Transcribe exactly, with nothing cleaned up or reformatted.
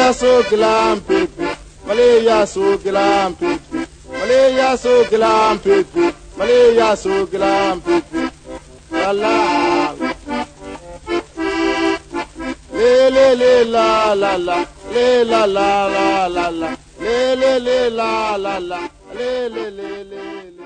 Malaria so glam pepe, Malaria so glam pepe, Malaria so glam pepe, Malaria so glam pepe. La la, le le le la la la, le la la la la la, le le le la la la, le le le le.